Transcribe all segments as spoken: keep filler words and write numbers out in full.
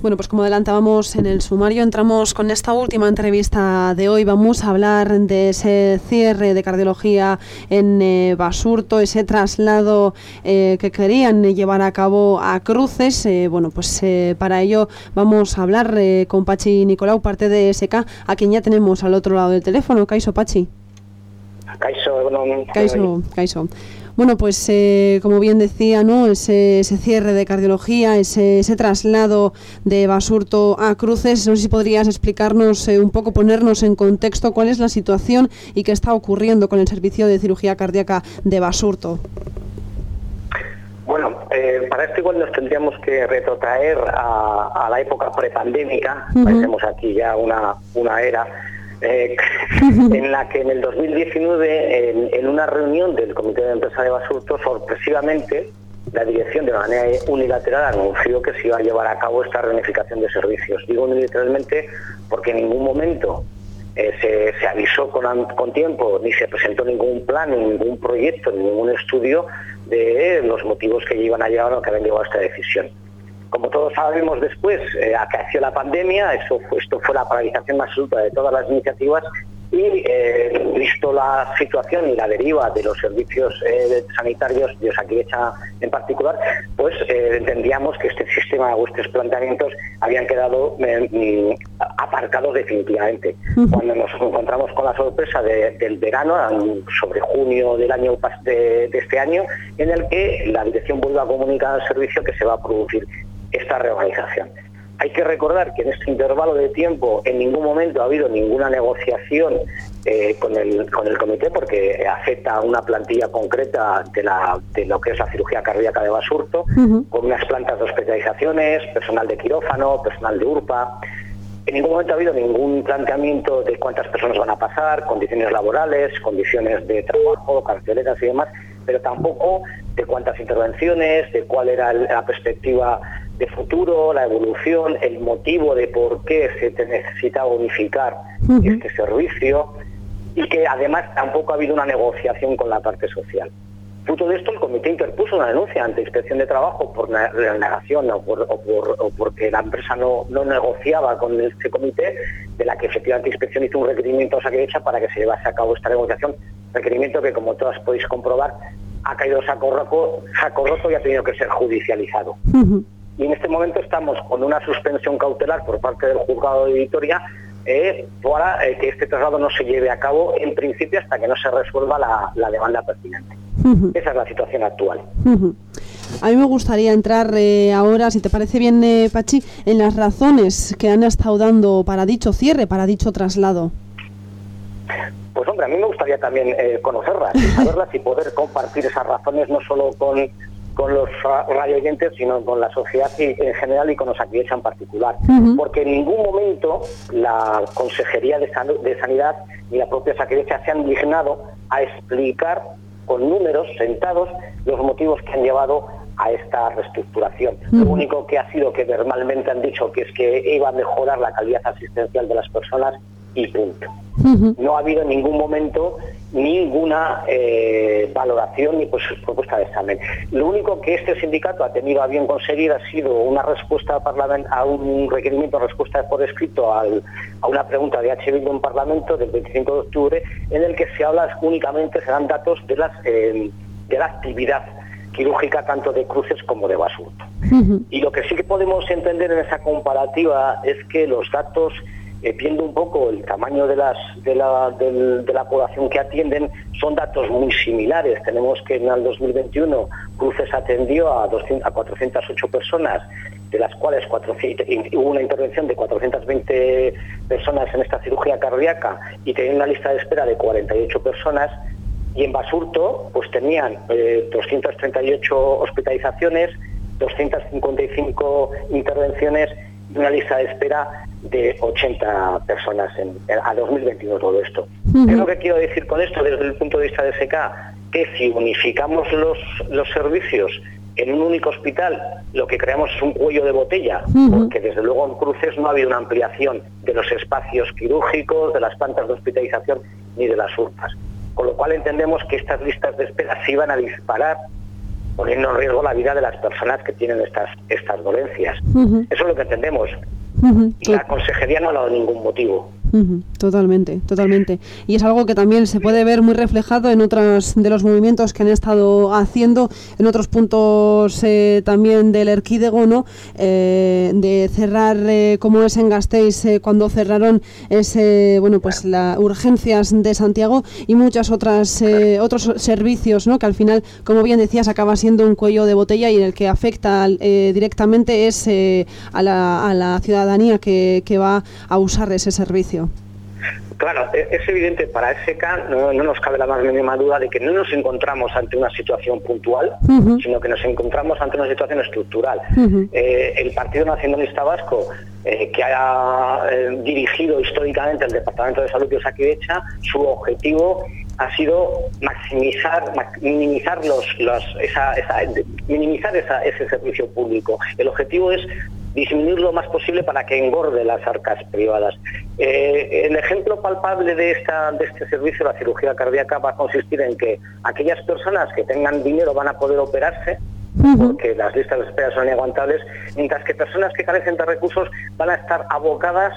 Bueno, pues como adelantábamos en el sumario, entramos con esta última entrevista de hoy. Vamos a hablar de ese cierre de cardiología en eh, Basurto, ese traslado eh, que querían llevar a cabo a Cruces. Eh, bueno, pues eh, para ello vamos a hablar eh, con Pachi Nicolau, parte de S K, a quien ya tenemos al otro lado del teléfono. Kaixo, Pachi. Kaixo, no, Kaixo, Kaixo. Bueno, pues eh, como bien decía, ¿no? Ese, ese cierre de cardiología, ese, ese traslado de Basurto a Cruces. No sé si podrías explicarnos eh, un poco, ponernos en contexto cuál es la situación y qué está ocurriendo con el servicio de cirugía cardíaca de Basurto. Bueno, eh, para esto igual nos tendríamos que retrotraer a, a la época prepandémica. Uh-huh. Parecemos aquí ya una, una era. Eh, en la que en el dos mil diecinueve, en, en una reunión del Comité de Empresa de Basurto, sorpresivamente, la dirección de manera unilateral anunció que se iba a llevar a cabo esta reunificación de servicios. Digo unilateralmente porque en ningún momento eh, se, se avisó con, con tiempo, ni se presentó ningún plan, ni ningún proyecto, ni ningún estudio de los motivos que iban a llevar o que habían llevado a esta decisión. Como todos sabemos después, eh, acaeció la pandemia, eso fue, esto fue la paralización más absoluta de todas las iniciativas y, eh, visto la situación y la deriva de los servicios eh, sanitarios de Osakidetza en particular, pues eh, entendíamos que este sistema o estos planteamientos habían quedado eh, aparcados definitivamente. Uh-huh. Cuando nos encontramos con la sorpresa de, del verano, sobre junio del año de, de este año, en el que la dirección vuelve a comunicar al servicio que se va a producir esta reorganización. Hay que recordar que en este intervalo de tiempo en ningún momento ha habido ninguna negociación eh, con el con el comité, porque afecta a una plantilla concreta de la de lo que es la cirugía cardíaca de Basurto, uh-huh. con unas plantas de hospitalizaciones, personal de quirófano, personal de URPA. En ningún momento ha habido ningún planteamiento de cuántas personas van a pasar, condiciones laborales, condiciones de trabajo, carteleras y demás, pero tampoco de cuántas intervenciones, de cuál era la perspectiva de futuro, la evolución, el motivo de por qué se necesitaba unificar uh-huh. este servicio, y que además tampoco ha habido una negociación con la parte social. Fruto de esto, el comité interpuso una denuncia ante Inspección de Trabajo por negación o, por, o, por, o porque la empresa no, no negociaba con este comité, de la que efectivamente Inspección hizo un requerimiento a Osakidetza para que se llevase a cabo esta negociación, requerimiento que, como todas podéis comprobar, ha caído saco roto, saco roto y ha tenido que ser judicializado. Uh-huh. Y en este momento estamos con una suspensión cautelar por parte del juzgado de Vitoria eh, para eh, que este traslado no se lleve a cabo en principio hasta que no se resuelva la, la demanda pertinente. Uh-huh. Esa es la situación actual. Uh-huh. A mí me gustaría entrar eh, ahora, si te parece bien, eh, Pachi, en las razones que han estado dando para dicho cierre, para dicho traslado. Pues hombre, a mí me gustaría también eh, conocerlas, y saberlas y poder compartir esas razones no solo con, con los radioyentes, sino con la sociedad y, en general, y con Osakidetza en particular. Uh-huh. Porque en ningún momento la Consejería de, San, de Sanidad ni la propia Osakidetza se han dignado a explicar con números sentados los motivos que han llevado a esta reestructuración. Uh-huh. Lo único que ha sido que verbalmente han dicho que es que iba a mejorar la calidad asistencial de las personas y punto. Uh-huh. No ha habido en ningún momento ninguna eh, valoración ni pues, propuesta de examen. Lo único que este sindicato ha tenido a bien conseguir ha sido una respuesta parlament- a un requerimiento, respuesta por escrito al, a una pregunta de H. Bildu en Parlamento del veinticinco de octubre, en el que se habla únicamente, se dan datos de, las, eh, de la actividad quirúrgica tanto de Cruces como de Basurto. Uh-huh. Y lo que sí que podemos entender en esa comparativa es que los datos, Eh, viendo un poco el tamaño de, las, de, la, de, de la población que atienden, son datos muy similares. Tenemos que en el dos mil veintiuno Cruces atendió a, doscientas, a cuatrocientas ocho personas, de las cuales cuatrocientas, hubo una intervención de cuatrocientas veinte personas en esta cirugía cardíaca y tenían una lista de espera de cuarenta y ocho personas, y en Basurto pues tenían eh, doscientas treinta y ocho hospitalizaciones, doscientas cincuenta y cinco intervenciones y una lista de espera de ochenta personas en, en, a dos mil veintiuno todo esto. Uh-huh. ¿Qué es lo que quiero decir con esto desde el punto de vista de S K? Que si unificamos los, los servicios en un único hospital, lo que creamos es un cuello de botella, uh-huh. porque desde luego en Cruces no ha habido una ampliación de los espacios quirúrgicos, de las plantas de hospitalización ni de las URPAs. Con lo cual entendemos que estas listas de espera se iban a disparar poniendo en riesgo la vida de las personas que tienen estas, estas dolencias. Uh-huh. Eso es lo que entendemos. Uh-huh. Y la consejería no ha dado ningún motivo. Uh-huh. Totalmente, totalmente. Y es algo que también se puede ver muy reflejado en otros de los movimientos que han estado haciendo, en otros puntos eh, también del Erkidego, ¿no? Eh, de cerrar, eh, como es en Gasteiz, eh, cuando cerraron ese, bueno, pues las urgencias de Santiago y muchas otras eh, otros servicios, ¿no? Que al final, como bien decías, acaba siendo un cuello de botella y en el que afecta eh, directamente es eh, a, la, a la ciudadanía que, que va a usar ese servicio. Claro, es evidente, para S K no, no nos cabe la más mínima duda de que no nos encontramos ante una situación puntual, uh-huh. sino que nos encontramos ante una situación estructural. Uh-huh. Eh, el Partido Nacionalista Vasco, eh, que ha eh, dirigido históricamente el Departamento de Salud de Osakidetza, su objetivo ha sido maximizar, minimizar los, los esa, esa, minimizar esa, ese servicio público. El objetivo es disminuir lo más posible para que engorde las arcas privadas. Eh, el ejemplo palpable de esta de este servicio, la cirugía cardíaca, va a consistir en que aquellas personas que tengan dinero van a poder operarse, uh-huh. porque las listas de espera son inaguantables, mientras que personas que carecen de recursos van a estar abocadas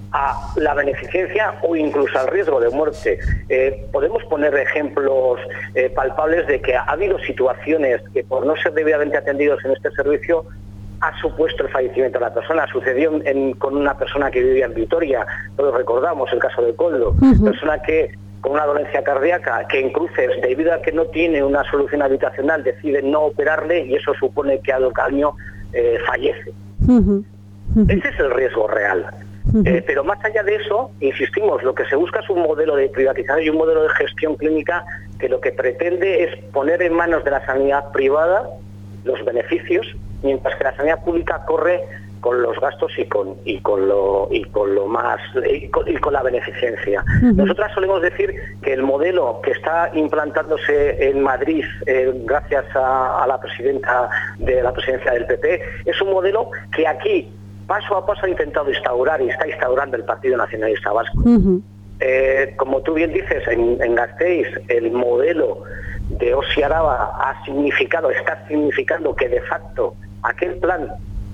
a la beneficencia o incluso al riesgo de muerte. Eh, podemos poner ejemplos eh, palpables de que ha habido situaciones que, por no ser debidamente atendidos en este servicio, ha supuesto el fallecimiento de la persona. Sucedió en, con una persona que vivía en Vitoria, todos recordamos el caso de Koldo, uh-huh. persona que con una dolencia cardíaca, que en Cruces, debido a que no tiene una solución habitacional, decide no operarle y eso supone que al año eh, fallece. Uh-huh. Uh-huh. Ese es el riesgo real. Uh-huh. Eh, pero más allá de eso, insistimos, lo que se busca es un modelo de privatización y un modelo de gestión clínica que lo que pretende es poner en manos de la sanidad privada los beneficios, mientras que la sanidad pública corre con los gastos y con y con lo y con lo más y con, y con la beneficencia. Uh-huh. Nosotras solemos decir que el modelo que está implantándose en Madrid, eh, gracias a, a la presidenta de la presidencia del P P, es un modelo que aquí paso a paso ha intentado instaurar y está instaurando el Partido Nacionalista Vasco. Uh-huh. Eh, como tú bien dices, en, en Gasteiz el modelo de Osi Araba ha significado, está significando que de facto aquel plan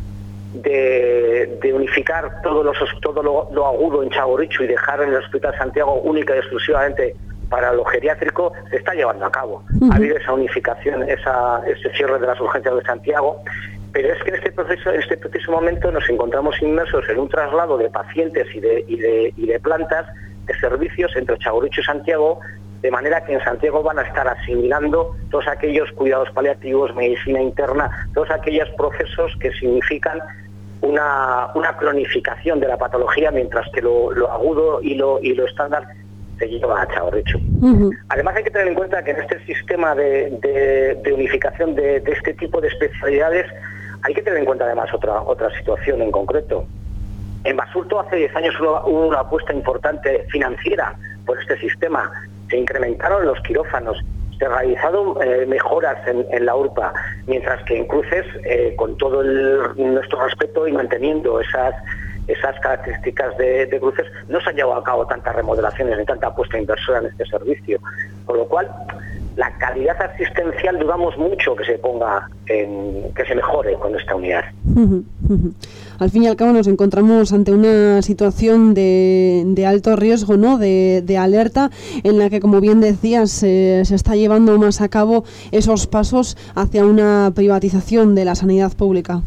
de, de unificar todos los, todo lo, lo agudo en Txagorritxu y dejar en el Hospital Santiago única y exclusivamente para lo geriátrico se está llevando a cabo. Uh-huh. Ha habido esa unificación, esa, ese cierre de las urgencias de Santiago, pero es que en este proceso, en este preciso momento nos encontramos inmersos en un traslado de pacientes y de, y de, y de plantas de servicios entre Txagorritxu y Santiago, de manera que en Santiago van a estar asimilando todos aquellos cuidados paliativos, medicina interna, todos aquellos procesos que significan una, una cronificación de la patología, mientras que lo, lo agudo y lo, y lo estándar se lleva a Txagorritxu. Uh-huh. Además hay que tener en cuenta que en este sistema de, de, de unificación de, de este tipo de especialidades hay que tener en cuenta además otra, otra situación en concreto. En Basurto hace diez años hubo una apuesta importante financiera por este sistema. Se incrementaron los quirófanos, se realizaron eh, mejoras en, en la U R P A, mientras que en Cruces, eh, con todo el, nuestro respeto y manteniendo esas, esas características de, de Cruces, no se han llevado a cabo tantas remodelaciones ni tanta apuesta inversora en este servicio. Por lo cual, la calidad asistencial dudamos mucho que se ponga, en, que se mejore con esta unidad. Uh-huh, uh-huh. Al fin y al cabo nos encontramos ante una situación de, de alto riesgo, ¿no? De, de alerta, en la que, como bien decías, eh, se está llevando más a cabo esos pasos hacia una privatización de la sanidad pública.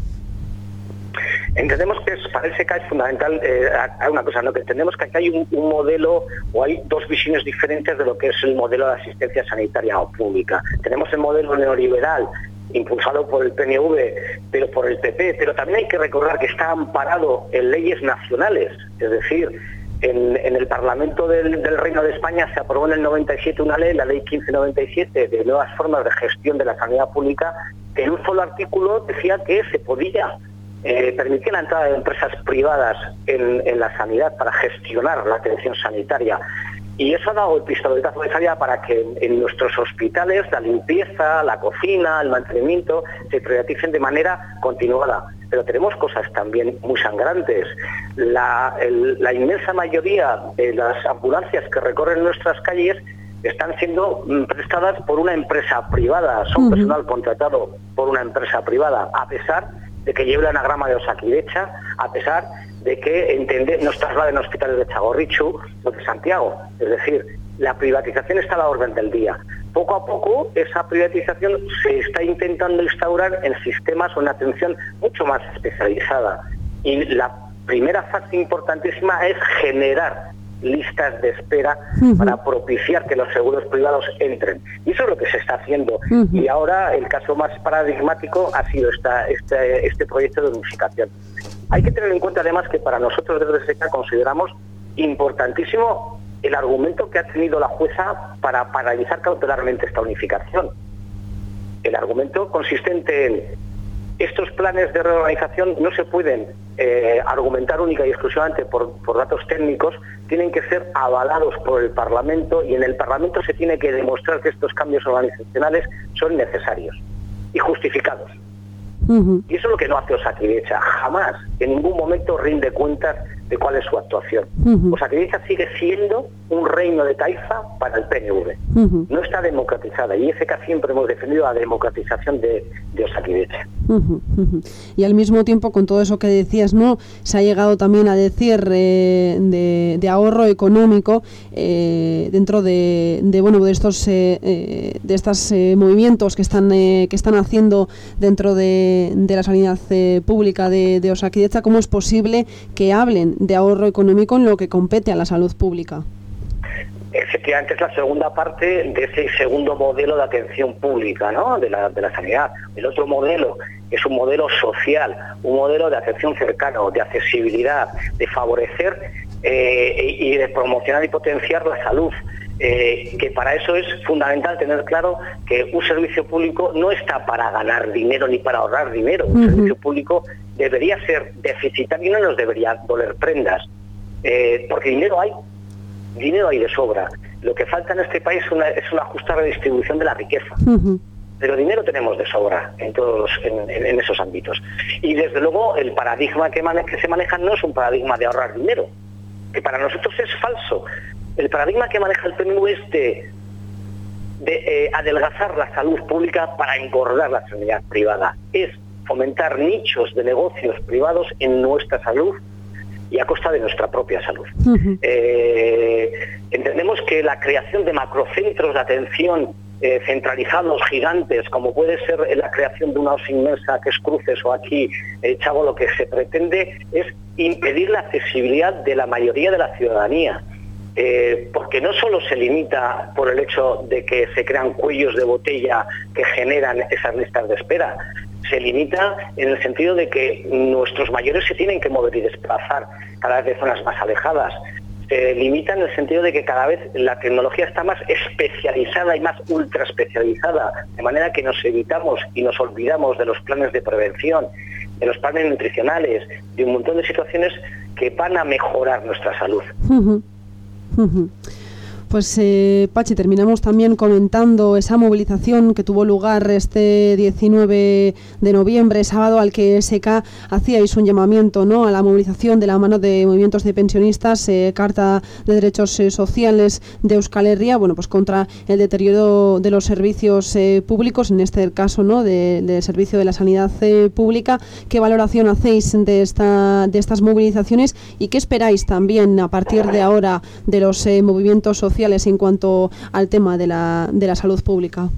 Entendemos que es, para el S E C A es fundamental, eh, hay una cosa, ¿no? Que entendemos que aquí hay un, un modelo o hay dos visiones diferentes de lo que es el modelo de asistencia sanitaria o pública. Tenemos el modelo neoliberal impulsado por el P N V, pero por el P P, pero también hay que recordar que está amparado en leyes nacionales, es decir, en, en el Parlamento del, del Reino de España se aprobó en el noventa y siete una ley, la ley quince noventa y siete, de nuevas formas de gestión de la sanidad pública, que en un solo artículo decía que se podía eh, permitir la entrada de empresas privadas en, en la sanidad para gestionar la atención sanitaria. Y eso ha dado el pistoletazo de salida para que en nuestros hospitales la limpieza, la cocina, el mantenimiento se privaticen de manera continuada. Pero tenemos cosas también muy sangrantes. La, el, la inmensa mayoría de las ambulancias que recorren nuestras calles están siendo prestadas por una empresa privada, son uh-huh. personal contratado por una empresa privada, a pesar de que lleve el anagrama de Osakidetza, a pesar de que entende, nos trasladen a hospitales de Txagorritxu o de Santiago. Es decir, la privatización está a la orden del día. Poco a poco esa privatización se está intentando instaurar en sistemas o en atención mucho más especializada. Y la primera fase importantísima es generar listas de espera uh-huh. para propiciar que los seguros privados entren. Y eso es lo que se está haciendo. Uh-huh. Y ahora el caso más paradigmático ha sido esta, este, este proyecto de unificación. Hay que tener en cuenta además que para nosotros desde SECA consideramos importantísimo el argumento que ha tenido la jueza para paralizar cautelarmente esta unificación. El argumento consistente en estos planes de reorganización no se pueden eh, argumentar única y exclusivamente por, por datos técnicos, tienen que ser avalados por el Parlamento y en el Parlamento se tiene que demostrar que estos cambios organizacionales son necesarios y justificados. Uh-huh. Y eso es lo que no hace Osakidetza. Jamás, en ningún momento rinde cuentas de cuál es su actuación. Uh-huh. Osakidetza sigue siendo un reino de taifa para el P N V. Uh-huh. No está democratizada y S E C A siempre hemos defendido la democratización de, de Osakidetza. Uh-huh. Uh-huh. Y al mismo tiempo, con todo eso que decías, ¿no? Se ha llegado también a decir eh, de, de ahorro económico eh, dentro de, de bueno de estos eh, eh, de estos eh, movimientos que están eh, que están haciendo dentro de, de la sanidad eh, pública de, de Osakidetza. ¿Cómo es posible que hablen de ahorro económico en lo que compete a la salud pública? Efectivamente es la segunda parte de ese segundo modelo de atención pública, ¿no? de, la, de la sanidad. El otro modelo es un modelo social, un modelo de atención cercana, de accesibilidad, de favorecer eh, y de promocionar y potenciar la salud. Eh, que para eso es fundamental tener claro que un servicio público no está para ganar dinero ni para ahorrar dinero. Un uh-huh. servicio público debería ser deficitario y no nos debería doler prendas, eh, porque dinero hay, dinero hay de sobra. Lo que falta en este país es una, es una justa redistribución de la riqueza. Uh-huh. Pero dinero tenemos de sobra en todos en, en, en esos ámbitos. Y desde luego el paradigma que, mane- que se maneja no es un paradigma de ahorrar dinero, que para nosotros es falso. El paradigma que maneja el P N V es de, de eh, adelgazar la salud pública para engordar la sanidad privada. Es fomentar nichos de negocios privados en nuestra salud y a costa de nuestra propia salud. Uh-huh. Eh, entendemos que la creación de macrocentros de atención eh, centralizados, gigantes, como puede ser la creación de una osi inmensa que es Cruces o aquí eh, Chavo, lo que se pretende es impedir la accesibilidad de la mayoría de la ciudadanía. Eh, porque no solo se limita por el hecho de que se crean cuellos de botella que generan esas listas de espera, se limita en el sentido de que nuestros mayores se tienen que mover y desplazar cada vez de zonas más alejadas. Se limita en el sentido de que cada vez la tecnología está más especializada y más ultra especializada, de manera que nos evitamos y nos olvidamos de los planes de prevención, de los planes nutricionales, de un montón de situaciones que van a mejorar nuestra salud. Uh-huh. Uh-huh. Pues eh, Pachi, terminamos también comentando esa movilización que tuvo lugar este diecinueve de noviembre, sábado, al que S E C A hacíais un llamamiento, ¿no?, a la movilización de la mano de movimientos de pensionistas, eh, Carta de Derechos eh, Sociales de Euskal Herria, bueno, pues contra el deterioro de los servicios eh, públicos, en este caso, ¿no?, del de servicio de la sanidad eh, pública. ¿Qué valoración hacéis de esta de estas movilizaciones y qué esperáis también a partir de ahora de los eh, movimientos sociales en cuanto al tema de la, de la salud pública?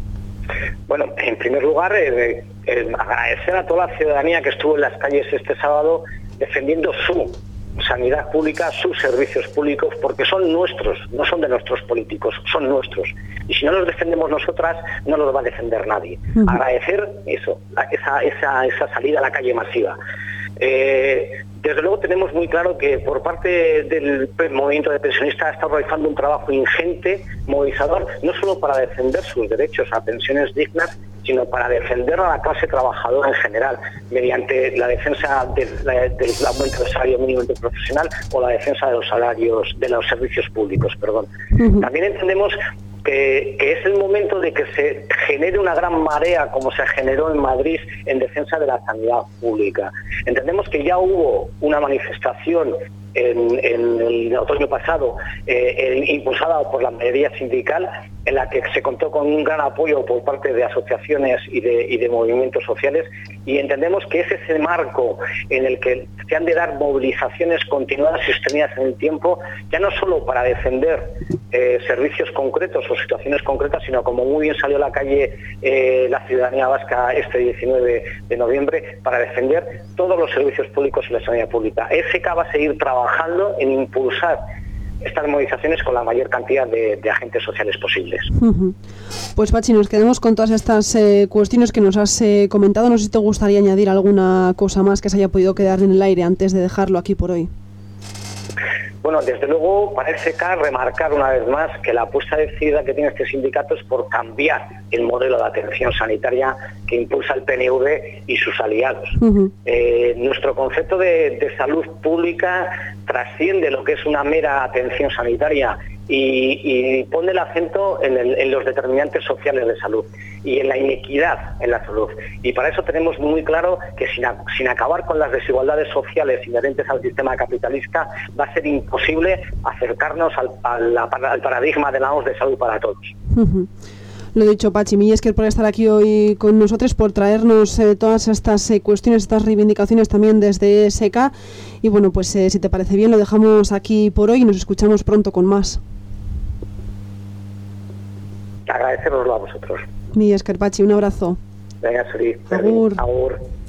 Bueno, en primer lugar, eh, eh, agradecer a toda la ciudadanía que estuvo en las calles este sábado defendiendo su sanidad pública, sus servicios públicos, porque son nuestros, no son de nuestros políticos, son nuestros. Y si no los defendemos nosotras, no los va a defender nadie. Uh-huh. Agradecer eso, esa, esa, esa salida a la calle masiva. Eh, desde luego tenemos muy claro que por parte del movimiento de pensionistas está realizando un trabajo ingente, movilizador, no solo para defender sus derechos a pensiones dignas, sino para defender a la clase trabajadora en general, mediante la defensa del, del aumento del salario mínimo interprofesional o la defensa de los salarios, de los servicios públicos, perdón. Uh-huh. También entendemos Que, que es el momento de que se genere una gran marea, como se generó en Madrid, en defensa de la sanidad pública. Entendemos que ya hubo una manifestación en, en el otoño pasado, eh, el, impulsada por la mayoría sindical, en la que se contó con un gran apoyo por parte de asociaciones y de, y de movimientos sociales, y entendemos que es ese marco en el que se han de dar movilizaciones continuadas y sostenidas en el tiempo, ya no solo para defender eh, servicios concretos o situaciones concretas, sino como muy bien salió a la calle eh, la ciudadanía vasca este diecinueve de noviembre, para defender todos los servicios públicos y la sanidad pública. E S E K va a seguir trabajando en impulsar estas movilizaciones con la mayor cantidad de, de agentes sociales posibles. Uh-huh. Pues Pachi, nos quedamos con todas estas eh, cuestiones que nos has eh, comentado. No sé si te gustaría añadir alguna cosa más que se haya podido quedar en el aire antes de dejarlo aquí por hoy. Bueno, desde luego, para E S E K remarcar una vez más que la apuesta decidida que tiene este sindicato es por cambiar el modelo de atención sanitaria que impulsa el P N V y sus aliados. Uh-huh. Eh, nuestro concepto de, de salud pública trasciende lo que es una mera atención sanitaria y, y pone el acento en, el, en los determinantes sociales de salud y en la inequidad en la salud. Y para eso tenemos muy claro que sin, a, sin acabar con las desigualdades sociales inherentes al sistema capitalista, va a ser imposible acercarnos al, al, al paradigma de la O M S de salud para todos. Uh-huh. Lo dicho, Pachi, mil esker por estar aquí hoy con nosotros, por traernos eh, todas estas eh, cuestiones, estas reivindicaciones también desde E S E K. Y bueno, pues eh, si te parece bien, lo dejamos aquí por hoy y nos escuchamos pronto con más. Agradeceroslo a vosotros. Mil esker, Pachi, un abrazo. Venga, Suri. Agur. Agur.